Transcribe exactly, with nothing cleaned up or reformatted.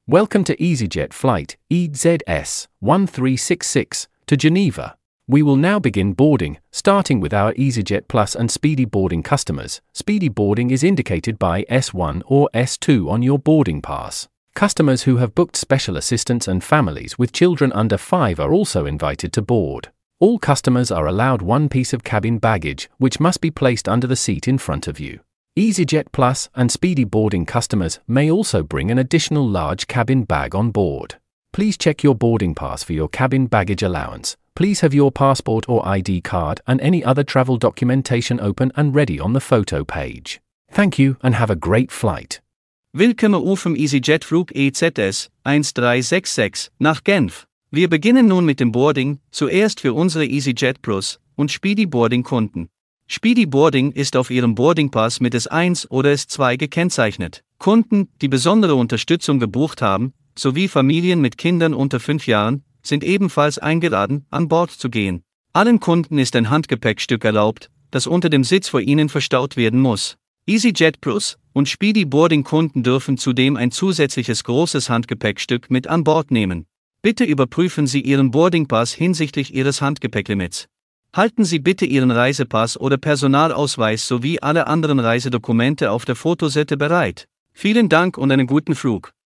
Welcome to EasyJet flight E Z S one three six six to Geneva. We will now begin boarding, starting with our EasyJet Plus and Speedy Boarding customers. Speedy Boarding is indicated by S one or S two on your boarding pass. Customers who have booked special assistance and families with children under five are also invited to board. All customers are allowed one piece of cabin baggage, which must be placed under the seat in front of you. EasyJet Plus and Speedy Boarding customers may also bring an additional large cabin bag on board. Please check your boarding pass for your cabin baggage allowance. Please have your passport or I D card and any other travel documentation open and ready on the photo page. Thank you and have a great flight. Willkommen auf dem EasyJet-Flug E Z S eins drei sechs sechs nach Genf. Wir beginnen nun mit dem Boarding, zuerst für unsere EasyJet Plus und Speedy Boarding Kunden. Speedy Boarding ist auf Ihrem Boardingpass mit S eins oder S zwei gekennzeichnet. Kunden, die besondere Unterstützung gebucht haben, sowie Familien mit Kindern unter fünf Jahren, sind ebenfalls eingeladen, an Bord zu gehen. Allen Kunden ist ein Handgepäckstück erlaubt, das unter dem Sitz vor ihnen verstaut werden muss. EasyJet Plus und Speedy Boarding Kunden dürfen zudem ein zusätzliches großes Handgepäckstück mit an Bord nehmen. Bitte überprüfen Sie Ihren Boardingpass hinsichtlich Ihres Handgepäcklimits. Halten Sie bitte Ihren Reisepass oder Personalausweis sowie alle anderen Reisedokumente auf der Fotoseite bereit. Vielen Dank und einen guten Flug.